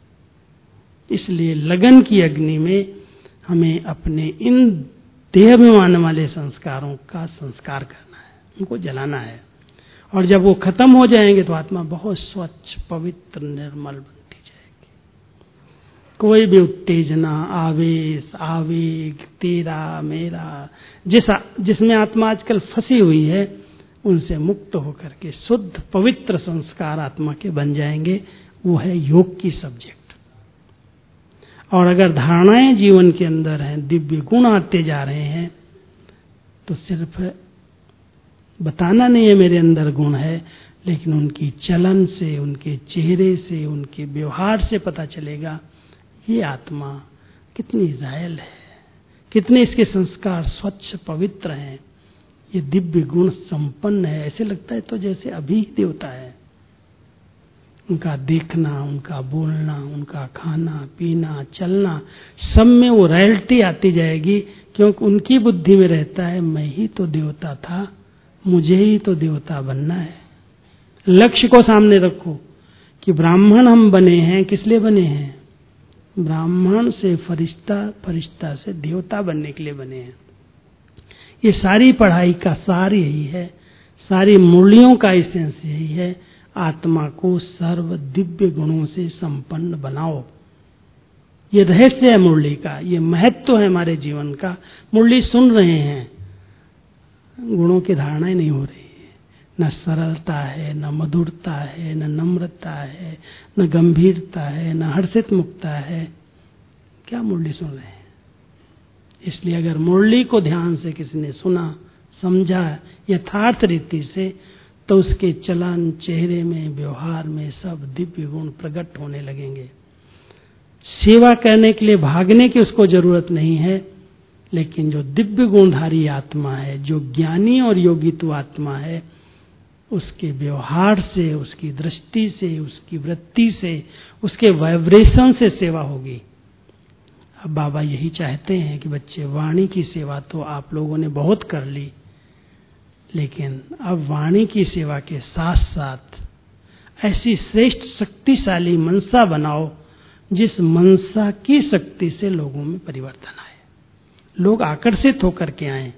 इसलिए लगन की अग्नि में हमें अपने इन देहाभिमान वाले संस्कारों का संस्कार करना है, उनको जलाना है। और जब वो खत्म हो जाएंगे तो आत्मा बहुत स्वच्छ, पवित्र, निर्मल बनती जाएगी। कोई भी उत्तेजना, आवेश, आवेग, तेरा मेरा, जिसमें आत्मा आजकल फंसी हुई है, उनसे मुक्त होकर के शुद्ध पवित्र संस्कार आत्मा के बन जाएंगे। वो है योग की सब्जेक्ट। और अगर धारणाएं जीवन के अंदर हैं, दिव्य गुण आते जा रहे हैं, तो सिर्फ बताना नहीं है मेरे अंदर गुण है, लेकिन उनकी चलन से, उनके चेहरे से, उनके व्यवहार से पता चलेगा ये आत्मा कितनी जायल है, कितने इसके संस्कार स्वच्छ पवित्र हैं, ये दिव्य गुण संपन्न है। ऐसे लगता है तो जैसे अभी देवता है। उनका देखना, उनका बोलना, उनका खाना पीना, चलना, सब में वो रॉयल्टी आती जाएगी, क्योंकि उनकी बुद्धि में रहता है मैं ही तो देवता था, मुझे ही तो देवता बनना है। लक्ष्य को सामने रखो कि ब्राह्मण हम बने हैं, किस लिए बने हैं? ब्राह्मण से फरिश्ता, फरिश्ता से देवता बनने के लिए बने हैं। ये सारी पढ़ाई का सार यही है, सारी मुरलियों का एसेंस यही है, आत्मा को सर्व दिव्य गुणों से संपन्न बनाओ। ये रहस्य है मुरली का, ये महत्व है हमारे जीवन का। मुरली सुन रहे हैं, गुणों की धारणाएं नहीं हो रही है, न सरलता है, न मधुरता है, न नम्रता है, न गंभीरता है, न हर्षित मुक्ता है। क्या मुरली सुन रहे हैं? इसलिए अगर मुरली को ध्यान से किसी ने सुना, समझा यथार्थ रीति से, तो उसके चलन, चेहरे में, व्यवहार में सब दिव्य गुण प्रकट होने लगेंगे। सेवा करने के लिए भागने की उसको जरूरत नहीं है, लेकिन जो दिव्य गुणधारी आत्मा है, जो ज्ञानी और योगित्व आत्मा है, उसके व्यवहार से, उसकी दृष्टि से, उसकी वृत्ति से, उसके वाइब्रेशन से सेवा होगी। अब बाबा यही चाहते हैं कि बच्चे, वाणी की सेवा तो आप लोगों ने बहुत कर ली, लेकिन अब वाणी की सेवा के साथ साथ ऐसी श्रेष्ठ शक्तिशाली मनसा बनाओ, जिस मनसा की शक्ति से लोगों में परिवर्तन आए, लोग आकर्षित होकर के आए।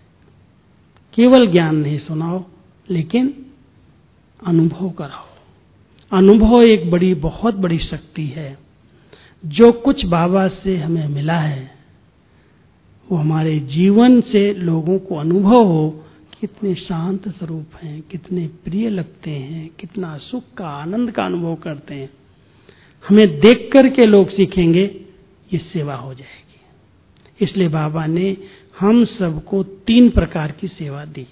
केवल ज्ञान नहीं सुनाओ, लेकिन अनुभव कराओ। अनुभव एक बहुत बड़ी शक्ति है। जो कुछ बाबा से हमें मिला है, वो हमारे जीवन से लोगों को अनुभव हो, कितने शांत स्वरूप हैं, कितने प्रिय लगते हैं, कितना सुख का, आनंद का अनुभव करते हैं। हमें देख करके लोग सीखेंगे, ये सेवा हो जाएगी। इसलिए बाबा ने हम सबको 3 प्रकार की सेवा दी।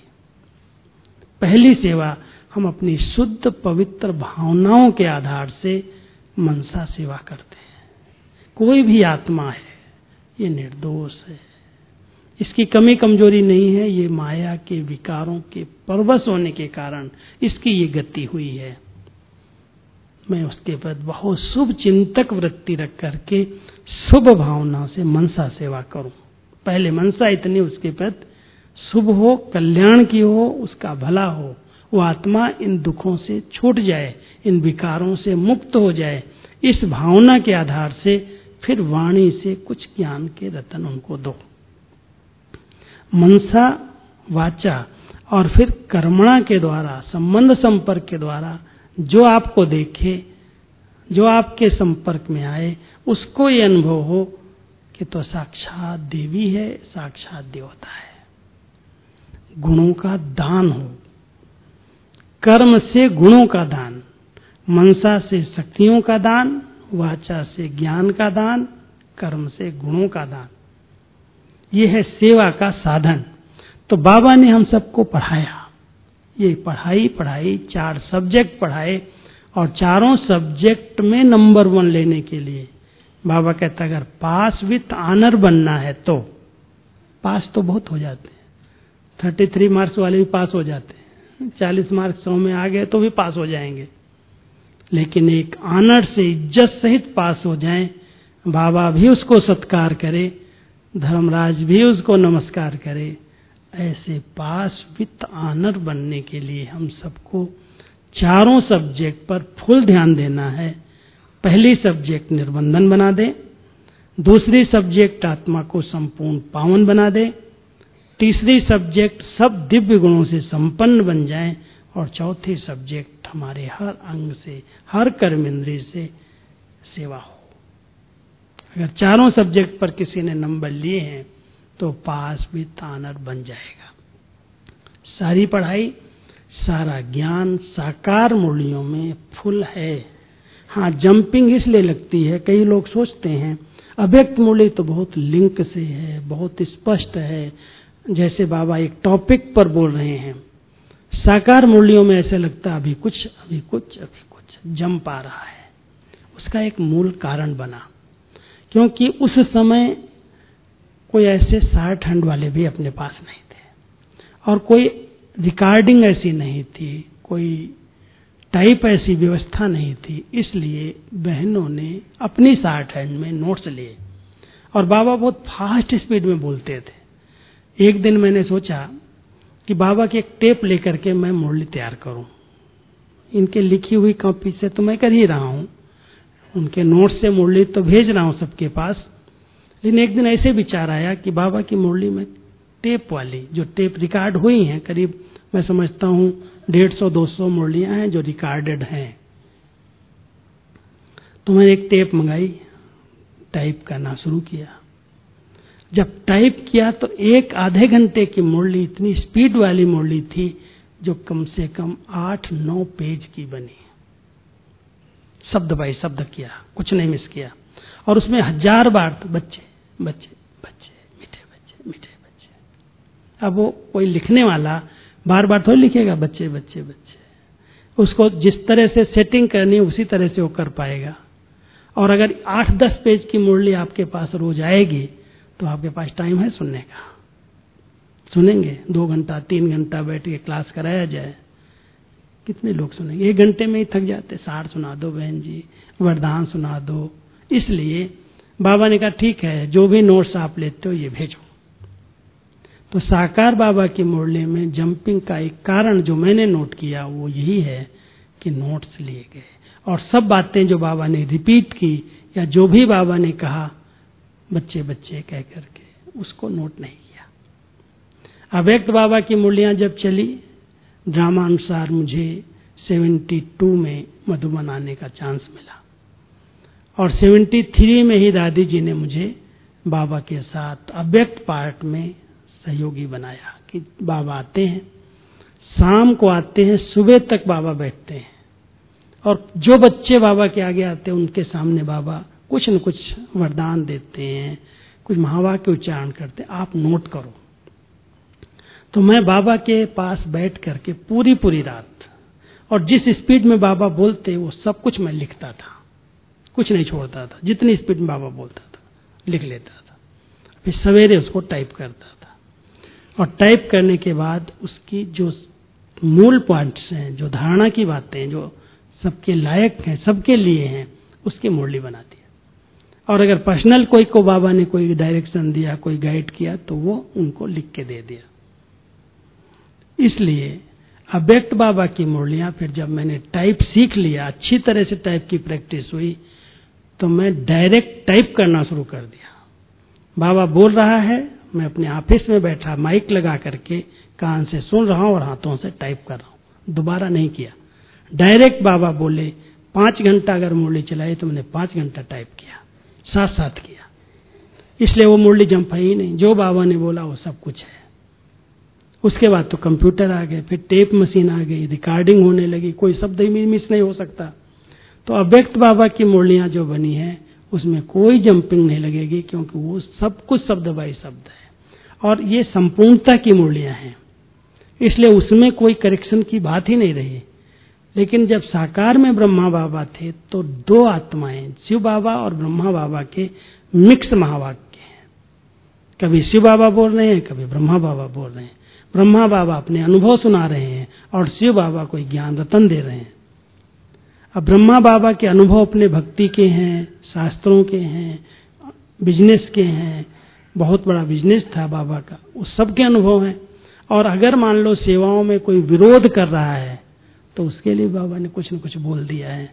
पहली सेवा, हम अपनी शुद्ध पवित्र भावनाओं के आधार से मनसा सेवा करते हैं। कोई भी आत्मा है, ये निर्दोष है, इसकी कमी कमजोरी नहीं है, ये माया के विकारों के परवश होने के कारण इसकी ये गति हुई है। मैं उसके प्रति बहुत शुभ चिंतक वृत्ति रख करके शुभ भावना से मनसा सेवा करूं। पहले मनसा इतनी उसके प्रति शुभ हो, कल्याण की हो, उसका भला हो, वो आत्मा इन दुखों से छूट जाए, इन विकारों से मुक्त हो जाए। इस भावना के आधार से फिर वाणी से कुछ ज्ञान के रतन उनको दो। मनसा वाचा और फिर कर्मणा के द्वारा, संबंध संपर्क के द्वारा जो आपको देखे, जो आपके संपर्क में आए, उसको ये अनुभव हो कि तो साक्षात देवी है, साक्षात देवता है। गुणों का दान हो, कर्म से गुणों का दान, मनसा से शक्तियों का दान, वाचा से ज्ञान का दान, कर्म से गुणों का दान, ये है सेवा का साधन। तो बाबा ने हम सबको पढ़ाया, ये पढ़ाई 4 सब्जेक्ट पढ़ाए, और चारों सब्जेक्ट में नंबर 1 लेने के लिए बाबा कहता अगर पास विथ ऑनर बनना है तो पास तो बहुत हो जाते हैं, 33 मार्क्स वाले भी पास हो जाते हैं, 40 मार्क्स 100 में आ गए तो भी पास हो जाएंगे, लेकिन एक ऑनर से इज्जत सहित पास हो जाएं, बाबा भी उसको सत्कार करे, धर्मराज भी उसको नमस्कार करे, ऐसे पास विथ ऑनर बनने के लिए हम सबको चारों सब्जेक्ट पर फुल ध्यान देना है। पहली सब्जेक्ट निर्बंधन बना दे, दूसरी सब्जेक्ट आत्मा को संपूर्ण पावन बना दे, तीसरी सब्जेक्ट सब दिव्य गुणों से संपन्न बन जाए, और चौथी सब्जेक्ट हमारे हर अंग से, हर कर्म इंद्रिय से सेवा हो। अगर चारों सब्जेक्ट पर किसी ने नंबर लिए हैं तो पास विथ ऑनर बन जाएगा। सारी पढ़ाई, सारा ज्ञान साकार मूल्यों में फुल है। हाँ, जंपिंग इसलिए लगती है, कई लोग सोचते हैं अव्यक्त मूल्य तो बहुत लिंक से है, बहुत स्पष्ट है, जैसे बाबा एक टॉपिक पर बोल रहे हैं। साकार मूल्यों में ऐसे लगता अभी कुछ जंप आ रहा है। उसका एक मूल कारण बना, क्योंकि उस समय कोई ऐसे 60 हैंड वाले भी अपने पास नहीं थे, और कोई रिकॉर्डिंग ऐसी नहीं थी, कोई टाइप ऐसी व्यवस्था नहीं थी, इसलिए बहनों ने अपनी 60 हैंड में नोट्स लिए, और बाबा बहुत फास्ट स्पीड में बोलते थे। एक दिन मैंने सोचा कि बाबा की एक टेप लेकर के मैं मुरली तैयार करूं। इनके लिखी हुई कॉपी से तो मैं कर ही रहा हूं, उनके नोट्स से मुरली तो भेज रहा हूं सबके पास, लेकिन एक दिन ऐसे विचार आया कि बाबा की मुरली में टेप वाली, जो टेप रिकॉर्ड हुई हैं, करीब मैं समझता हूं 150-200 मुरलियां हैं जो रिकॉर्डेड हैं। तो मैंने एक टेप मंगाई, टाइप करना शुरू किया। जब टाइप किया तो 1 आधे घंटे की मुरली इतनी स्पीड वाली मुरली थी जो कम से कम 8-9 पेज की बनी। शब्द बाई शब्द किया, कुछ नहीं मिस किया, और उसमें 1000 बार तो बच्चे बच्चे बच्चे, मीठे बच्चे मीठे बच्चे। अब वो कोई लिखने वाला बार बार थोड़ी लिखेगा बच्चे बच्चे बच्चे, उसको जिस तरह से सेटिंग करनी है उसी तरह से वो कर पाएगा। और अगर 8-10 पेज की मुरली आपके पास रोज आएगी तो आपके पास टाइम है सुनने का? सुनेंगे? 2 घंटा 3 घंटा बैठ के क्लास कराया जाए, कितने लोग सुनेंगे? 1 घंटे में ही थक जाते। 60 सुना दो बहन जी, वरदान सुना दो। इसलिए बाबा ने कहा ठीक है, जो भी नोट्स आप लेते हो ये भेजो। तो साकार बाबा की मुरली में जंपिंग का एक कारण जो मैंने नोट किया वो यही है कि नोट्स लिए गए, और सब बातें जो बाबा ने रिपीट की या जो भी बाबा ने कहा बच्चे बच्चे कह करके उसको नोट नहीं किया। अव्यक्त बाबा की मुरलियां जब चली, ड्रामा अनुसार मुझे 72 में मधुबन आने का चांस मिला, और 73 में ही दादी जी ने मुझे बाबा के साथ अव्यक्त पार्ट में सहयोगी बनाया कि बाबा आते हैं, शाम को आते हैं, सुबह तक बाबा बैठते हैं, और जो बच्चे बाबा के आगे आते हैं उनके सामने बाबा कुछ न कुछ वरदान देते हैं, कुछ महावाक्य उच्चारण करते हैं, आप नोट करो। तो मैं बाबा के पास बैठ करके पूरी रात, और जिस स्पीड में बाबा बोलते वो सब कुछ मैं लिखता था, कुछ नहीं छोड़ता था। जितनी स्पीड में बाबा बोलता था लिख लेता था, फिर सवेरे उसको टाइप करता था, और टाइप करने के बाद उसकी जो मूल पॉइंट्स हैं, जो धारणा की बातें हैं, जो सबके लायक हैं, सबके लिए हैं, उसकी मुरली बना दिया। और अगर पर्सनल कोई को बाबा ने कोई डायरेक्शन दिया, कोई गाइड किया, तो वो उनको लिख के दे दिया। इसलिए अव्यक्त बाबा की मुरलियां फिर जब मैंने टाइप सीख लिया, अच्छी तरह से टाइप की प्रैक्टिस हुई, तो मैं डायरेक्ट टाइप करना शुरू कर दिया। बाबा बोल रहा है, मैं अपने ऑफिस में बैठा माइक लगा करके कान से सुन रहा हूं और हाथों से टाइप कर रहा हूं, दोबारा नहीं किया। डायरेक्ट बाबा बोले 5 घंटा अगर मुरली चलाई तो मैंने 5 घंटा टाइप किया, साथ साथ किया। इसलिए वो मुरली जंप है ही नहीं, जो बाबा ने बोला वो सब कुछ है। उसके बाद तो कंप्यूटर आ गए, फिर टेप मशीन आ गई, रिकॉर्डिंग होने लगी, कोई शब्द ही मिस नहीं हो सकता। तो अव्यक्त बाबा की मुरलियां जो बनी है उसमें कोई जंपिंग नहीं लगेगी, क्योंकि वो सब कुछ शब्द बाई शब्द है और ये संपूर्णता की मुरलियां हैं, इसलिए उसमें कोई करेक्शन की बात ही नहीं रही। लेकिन जब साकार में ब्रह्मा बाबा थे तो 2 आत्माएं, शिव बाबा और ब्रह्मा बाबा के मिक्स महावाक्य हैं। कभी शिव बाबा बोल रहे हैं, कभी ब्रह्मा बाबा बोल रहे हैं। ब्रह्मा बाबा अपने अनुभव सुना रहे हैं और शिव बाबा कोई ज्ञान रतन दे रहे हैं। अब ब्रह्मा बाबा के अनुभव अपने भक्ति के हैं, शास्त्रों के हैं, बिजनेस के हैं, बहुत बड़ा बिजनेस था बाबा का, उस सब के अनुभव हैं। और अगर मान लो सेवाओं में कोई विरोध कर रहा है तो उसके लिए बाबा ने कुछ न कुछ बोल दिया है।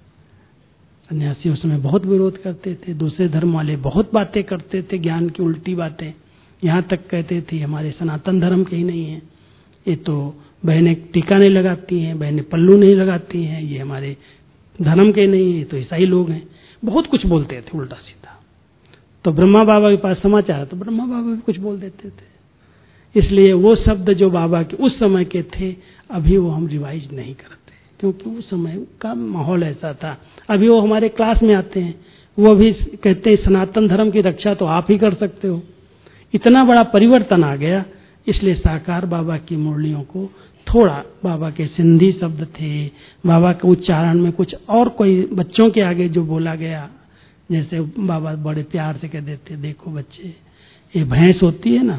सन्यासी उस समय बहुत विरोध करते थे, दूसरे धर्म वाले बहुत बातें करते थे, ज्ञान की उल्टी बातें, यहाँ तक कहते थे हमारे सनातन धर्म के ही नहीं है, ये तो बहनें टीका नहीं लगाती हैं, बहनें पल्लू नहीं लगाती हैं, ये हमारे धर्म के नहीं है, ये तो ईसाई लोग हैं, बहुत कुछ बोलते थे उल्टा सीधा। तो ब्रह्मा बाबा के पास समाचार तो ब्रह्मा बाबा भी कुछ बोल देते थे। इसलिए वो शब्द जो बाबा के उस समय के थे अभी वो हम रिवाइज नहीं करते, क्योंकि उस समय का माहौल ऐसा था। अभी वो हमारे क्लास में आते हैं, वो भी कहते हैं सनातन धर्म की रक्षा तो आप ही कर सकते हो। इतना बड़ा परिवर्तन आ गया। इसलिए साकार बाबा की मुरलियों को थोड़ा, बाबा के सिंधी शब्द थे, बाबा के उच्चारण में कुछ और कोई बच्चों के आगे जो बोला गया, जैसे बाबा बड़े प्यार से कह देते, देखो बच्चे ये भैंस होती है ना,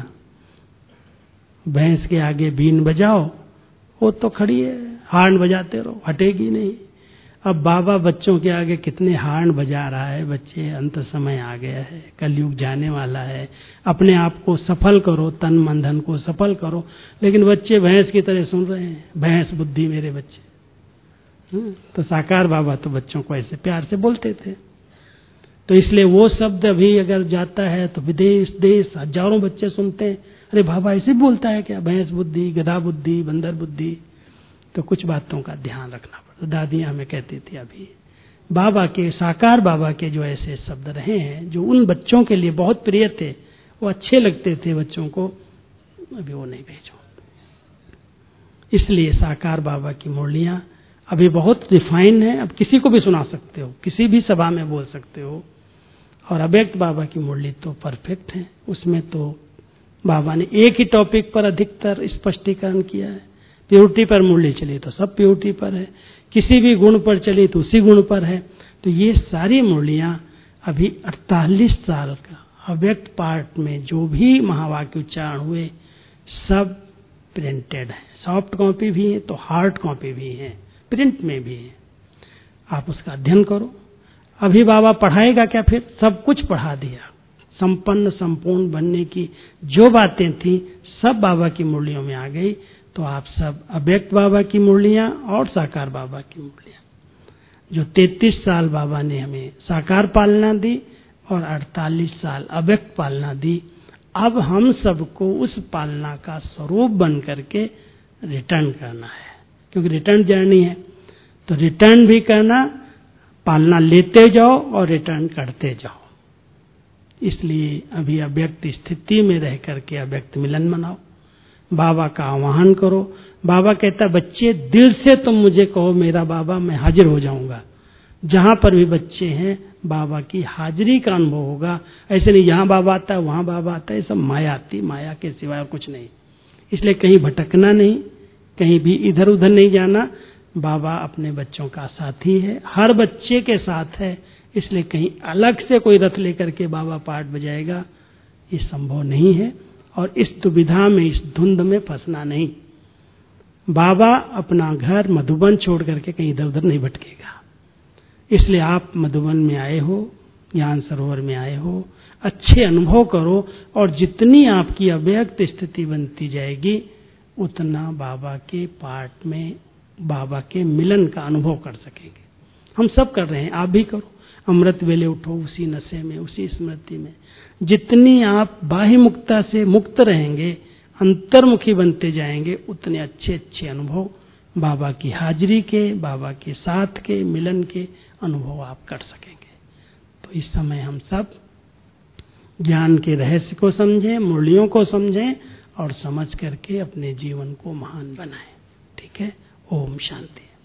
भैंस के आगे बीन बजाओ, वो तो खड़ी है, हार्न बजाते रहो, हटेगी नहीं। अब बाबा बच्चों के आगे कितने हार्न बजा रहा है, बच्चे अंत समय आ गया है, कलयुग जाने वाला है, अपने आप को सफल करो, तन मन धन को सफल करो। लेकिन बच्चे भैंस की तरह सुन रहे हैं, भैंस बुद्धि मेरे बच्चे। तो साकार बाबा तो बच्चों को ऐसे प्यार से बोलते थे। तो इसलिए वो शब्द अभी अगर जाता है तो विदेश देश हजारों बच्चे सुनते हैं, अरे बाबा ऐसे बोलता है क्या, भैंस बुद्धि, गधा बुद्धि, बंदर बुद्धि। तो कुछ बातों का ध्यान रखना पड़ता। दादियां हमें कहती थी अभी बाबा के, साकार बाबा के जो ऐसे शब्द रहे हैं जो उन बच्चों के लिए बहुत प्रिय थे, वो अच्छे लगते थे बच्चों को, अभी वो नहीं भेजो। इसलिए साकार बाबा की मुरलियां अभी बहुत रिफाइन है, अब किसी को भी सुना सकते हो, किसी भी सभा में बोल सकते हो। और अव्यक्त बाबा की मुरली तो परफेक्ट है, उसमें तो बाबा ने एक ही टॉपिक पर अधिकतर स्पष्टीकरण किया है। प्योरिटी पर मुरली चली तो सब प्योरिटी पर है, किसी भी गुण पर चली तो उसी गुण पर है। तो ये सारी मुरलियां अभी 48 साल का अव्यक्त पार्ट में जो भी महावाक्य उच्चारण हुए सब प्रिंटेड है, सॉफ्ट कॉपी भी है तो हार्ड कॉपी भी है, प्रिंट में भी है। आप उसका अध्ययन करो। अभी बाबा पढ़ाएगा क्या, फिर सब कुछ पढ़ा दिया। संपन्न संपूर्ण बनने की जो बातें थी सब बाबा की मुरलियों में आ गई। तो आप सब अव्यक्त बाबा की मुरलियां और साकार बाबा की मुरलियां, जो 33 साल बाबा ने हमें साकार पालना दी और 48 साल अव्यक्त पालना दी, अब हम सबको उस पालना का स्वरूप बन करके रिटर्न करना है, क्योंकि रिटर्न जर्नी है। तो रिटर्न भी करना, पालना लेते जाओ और रिटर्न करते जाओ। इसलिए अभी अव्यक्त स्थिति में रह करके अव्यक्त मिलन मनाओ, बाबा का आह्वान करो। बाबा कहता बच्चे दिल से तुम मुझे कहो मेरा बाबा, मैं हाजिर हो जाऊंगा। जहां पर भी बच्चे हैं बाबा की हाजिरी का अनुभव होगा। ऐसे नहीं यहाँ बाबा आता है वहां बाबा आता है, सब माया आती, माया के सिवाय कुछ नहीं। इसलिए कहीं भटकना नहीं, कहीं भी इधर उधर नहीं जाना। बाबा अपने बच्चों का साथी है, हर बच्चे के साथ है। इसलिए कहीं अलग से कोई रथ लेकर के बाबा पाठ बजाएगा, ये संभव नहीं है। और इस दुविधा में, इस धुंध में फंसना नहीं। बाबा अपना घर मधुबन छोड़ करके कहीं इधर उधर नहीं भटकेगा। इसलिए आप मधुबन में आए हो, ज्ञान सरोवर में आए हो, अच्छे अनुभव करो। और जितनी आपकी अव्यक्त स्थिति बनती जाएगी उतना बाबा के पाठ में, बाबा के मिलन का अनुभव कर सकेंगे। हम सब कर रहे हैं, आप भी करो। अमृत वेले उठो उसी नशे में, उसी स्मृति में। जितनी आप बाह्य मुक्तता से मुक्त रहेंगे, अंतर्मुखी बनते जाएंगे, उतने अच्छे अच्छे अनुभव बाबा की हाजिरी के, बाबा के साथ के, मिलन के अनुभव आप कर सकेंगे। तो इस समय हम सब ज्ञान के रहस्य को समझें, मूल्यों को समझें और समझ करके अपने जीवन को महान बनाएं। ठीक है। ओम शांति।